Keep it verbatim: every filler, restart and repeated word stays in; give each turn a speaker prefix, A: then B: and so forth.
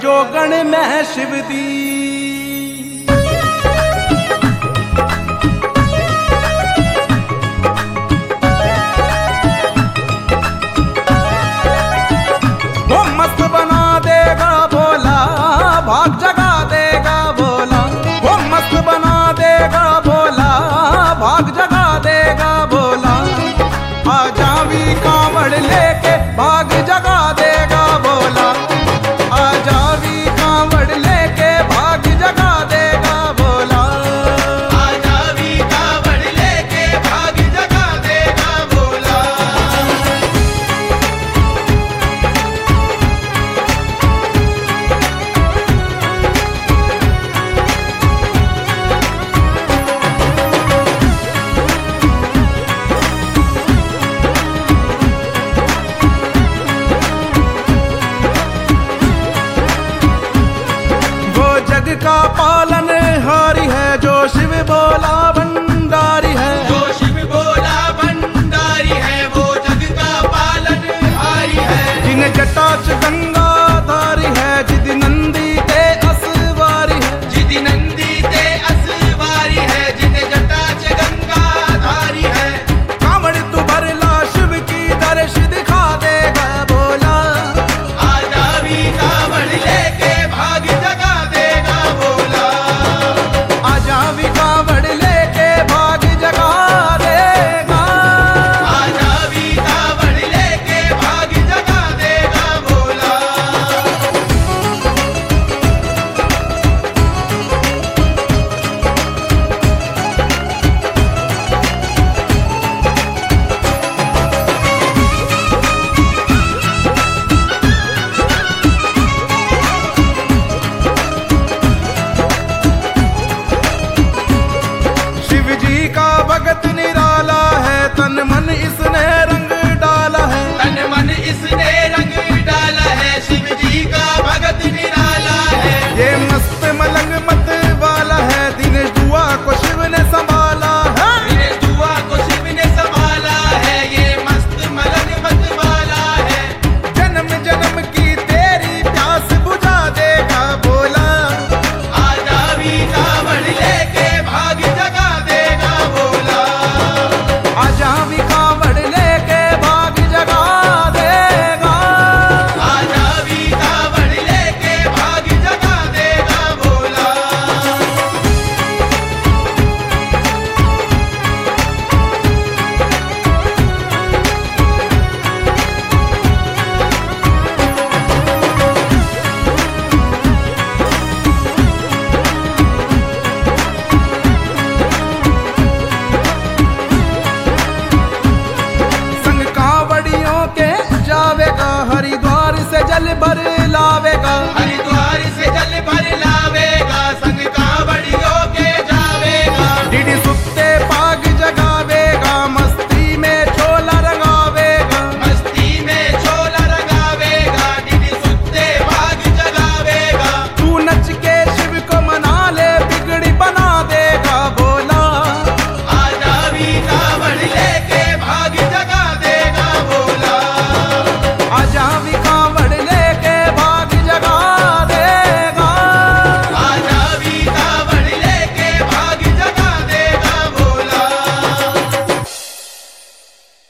A: जोगण में शिव दी वो मस्त बना देगा भोला, भाग जगा देगा भोला। वो मस्त बना देगा भोला, भाग जगा देगा भोला। आजा भी कांवड़ लेके भाग जगा देगा भोला। आजा भी कांवड़ लेके भाग जगा देगा भोला।
B: आजा भी कांवड़ लेके भाग जगा देगा भोला।
A: जग का पालन हारी है जो शिव बोला भंडारी है।
B: जो शिव बोला भंडारी है वो जग का पालन हारी है।
A: जिन जटा च गंगा धारी है, जिद नंदी ते असवारी है।
B: जिद नंदी ते असवारी है, जिन जटा च गंगा धारी है।
A: कांवड़ तू भरला शिव की दर्श दिखा देगा भोला।
B: आजा भी कांवड़ लेके भाग जगा देगा भोला।
A: आजा भी कांवड़ लेके भाग जगा देगा।
B: आजा भी कांवड़ लेके भाग जगा देगा भोला।
A: शिव जी का भगत निराला है, तन मन इसने रंग डाला है।
B: तन मन इसने रंग डाला है, शिव जी का भगत निराला है।
A: ये मस्त मलंग मत वाला है, दिनेश दुआ को शिव ने संभाला है।
B: दिनेश दुआ को शिव ने संभाला है, ये मस्त मलन मत वाला है।
A: जन्म जन्म की तेरी प्यास बुझा देगा भोला।
B: आजा भी कांवड़ लेके भाग जगा देगा भोला।
A: आजा भी कांवड़ लेके भाग जगा देगा।
B: आजा भी कांवड़ लेके भाग जगा देगा भोला।
A: संग कांवड़ियों के जावेगा, हरिद्वार से जल भर लावेगा।
B: हरि